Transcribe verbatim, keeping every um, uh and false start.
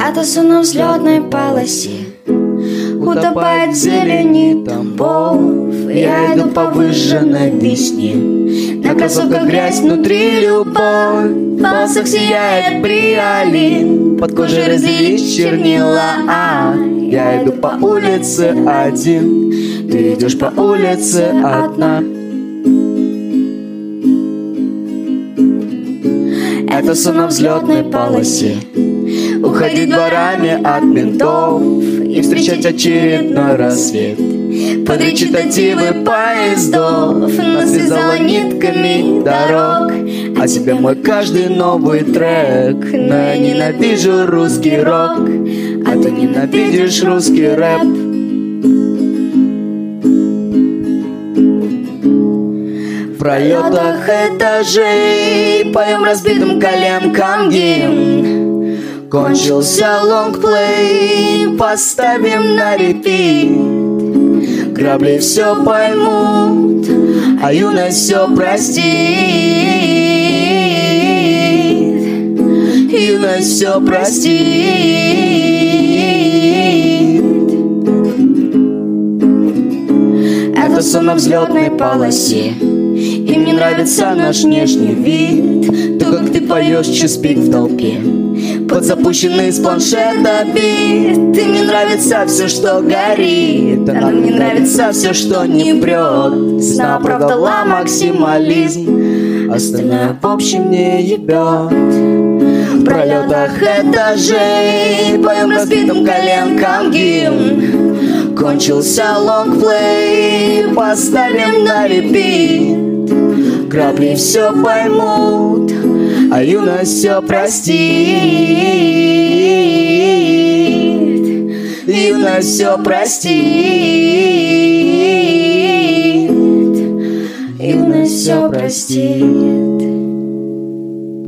Это сон на взлетной полосе, утопает в зелени тамбов. Я иду по выжженной весне, на кроссовках грязь, внутри любовь. В пальцах сияет бриолин, под кожей разлились чернила. а Я иду по улице один, ты идешь по улице одна. Это сон на взлетной полосе, уходить дворами от ментов и встречать очередной рассвет под речитативы поездов. Нас связала нитками дорог, а тебе мой каждый новый трек. Но я ненавижу русский рок, а ты ненавидишь русский рэп. В пролетах этажей поем разбитым коленкам гимн. Кончился лонгплей, поставим на репит. Грабли все поймут, а юность все простит. Юность все простит. Это сон на взлетной полосе, и мне нравится наш внешний вид. То, как ты поешь час-пик в толпе под запущенный с планшета бит. И мне нравится все, что горит, а нам не нравится все, что не прет. Сна оправдала максимализм, остальное в общем не ебет. В пролетах этажей поем разбитым коленкам гимн. Кончился лонгплей, поставим на репит. Грабли все поймут, а юность все простит. Юность все простит. Юность все простит.